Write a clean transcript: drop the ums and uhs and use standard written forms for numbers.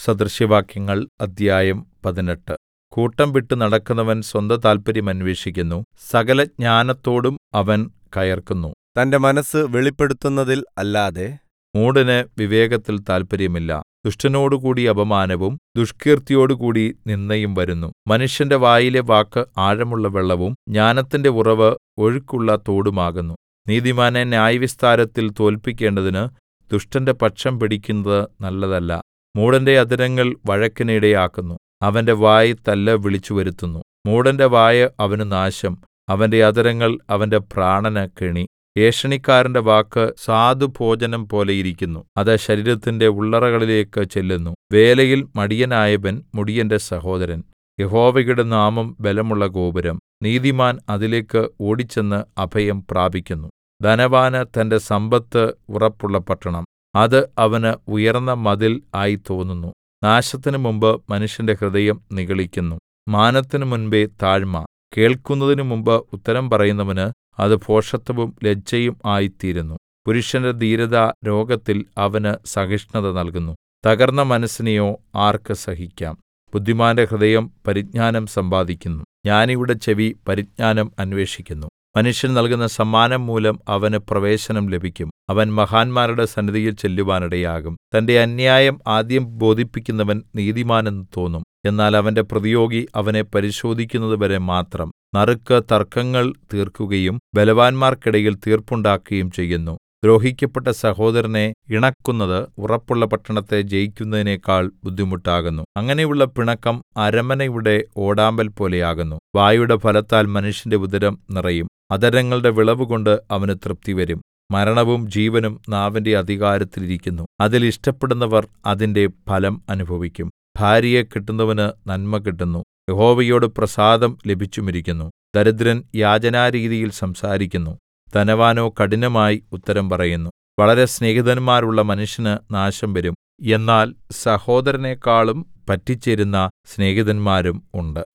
സദൃശവാക്യങ്ങൾ അദ്ധ്യായം 18 കൂട്ടം വിട്ടു നടക്കുന്നവൻ സ്വന്തതാല്പര്യം അന്വേഷിക്കുന്നു, സകലജ്ഞാനത്തോടും അവൻ കയർക്കുന്നു. തന്റെ മനസ്സ് വെളിപ്പെടുത്തുന്നതിൽ അല്ലാതെ മൂഢന് വിവേകത്തിൽ താല്പര്യമില്ല. ദുഷ്ടനോടുകൂടി അപമാനവും ദുഷ്കീർത്തിയോടുകൂടി നിന്ദയും വരുന്നു. മനുഷ്യന്റെ വായിലെ വാക്ക് ആഴമുള്ള വെള്ളവും ജ്ഞാനത്തിന്റെ ഉറവ് ഒഴുക്കുള്ള തോടുമാകുന്നു. നീതിമാനെ ന്യായവിസ്താരത്തിൽ തോല്പിക്കേണ്ടതിന് ദുഷ്ടന്റെ പക്ഷം പിടിക്കുന്നത് നല്ലതല്ല. മൂഢന്റെ അധരങ്ങൾ വഴക്കിന് ഇടയാക്കുന്നു, അവന്റെ വായ് തല്ല് വിളിച്ചുവരുത്തുന്നു. മൂഢന്റെ വായ് അവന് നാശം, അവന്റെ അധരങ്ങൾ അവന്റെ പ്രാണന് കെണി. ഏഷണിക്കാരന്റെ വാക്ക് സ്വാദുഭോജനം പോലെയിരിക്കുന്നു, അത് ശരീരത്തിന്റെ ഉള്ളറകളിലേക്ക് ചെല്ലുന്നു. വേലയിൽ മടിയനായവൻ മുടിയന്റെ സഹോദരൻ. യഹോവയുടെ നാമം ബലമുള്ള ഗോപുരം, നീതിമാൻ അതിലേക്ക് ഓടിച്ചെന്ന് അഭയം പ്രാപിക്കുന്നു. ധനവാന് തന്റെ സമ്പത്ത് ഉറപ്പുള്ള പട്ടണം, അത് അവന് ഉയർന്ന മതിൽ ആയി തോന്നുന്നു. നാശത്തിന് മുമ്പ് മനുഷ്യന്റെ ഹൃദയം നിഗളിക്കുന്നു, മാനത്തിനു മുൻപെ താഴ്മ. കേൾക്കുന്നതിന് മുമ്പ് ഉത്തരം പറയുന്നവന് അത് ഭോഷത്തവും ലജ്ജയും ആയിത്തീരുന്നു. പുരുഷന്റെ ധീരത രോഗത്തിൽ അവന് സഹിഷ്ണുത നൽകുന്നു, തകർന്ന മനസ്സിനെയോ ആർക്ക് സഹിക്കാം? ബുദ്ധിമാന്റെ ഹൃദയം പരിജ്ഞാനം സമ്പാദിക്കുന്നു, ജ്ഞാനിയുടെ ചെവി പരിജ്ഞാനം അന്വേഷിക്കുന്നു. മനുഷ്യൻ നൽകുന്ന സമ്മാനം മൂലം അവന് പ്രവേശനം ലഭിക്കും, അവൻ മഹാന്മാരുടെ സന്നിധിയിൽ ചെല്ലുവാനിടയാകും. തന്റെ അന്യായം ആദ്യം ബോധിപ്പിക്കുന്നവൻ നീതിമാൻ എന്ന് തോന്നും, എന്നാൽ അവന്റെ പ്രതിയോഗി അവനെ പരിശോധിക്കുന്നതുവരെ മാത്രം. നറുക്ക് തർക്കങ്ങൾ തീർക്കുകയും ബലവാന്മാർക്കിടയിൽ തീർപ്പുണ്ടാക്കുകയും ചെയ്യുന്നു. ദ്രോഹിക്കപ്പെട്ട സഹോദരനെ ഇണക്കുന്നത് ഉറപ്പുള്ള പട്ടണത്തെ ജയിക്കുന്നതിനേക്കാൾ ബുദ്ധിമുട്ടാകുന്നു. അങ്ങനെയുള്ള പിണക്കം അരമനയുടെ ഓടാമ്പൽ പോലെയാകുന്നു. വായുടെ ഫലത്താൽ മനുഷ്യന്റെ ഉദരം നിറയും, അധരങ്ങളുടെ വിളവുകൊണ്ട് അവന് തൃപ്തി വരും. മരണവും ജീവനും നാവിന്റെ അധികാരത്തിൽ ഇരിക്കുന്നു, അതിൽ ഇഷ്ടപ്പെടുന്നവർ അതിന്റെ ഫലം അനുഭവിക്കും. ഭാര്യയെ കിട്ടുന്നവന് നന്മ കിട്ടുന്നു, യഹോവയോട് പ്രസാദം ലഭിച്ചുമിരിക്കുന്നു. ദരിദ്രൻ യാചനാരീതിയിൽ സംസാരിക്കുന്നു, ധനവാനോ കഠിനമായി ഉത്തരം പറയുന്നു. വളരെ സ്നേഹിതന്മാരുള്ള മനുഷ്യന് നാശം വരും, എന്നാൽ സഹോദരനെക്കാളും പറ്റിച്ചേരുന്ന സ്നേഹിതന്മാരും ഉണ്ട്.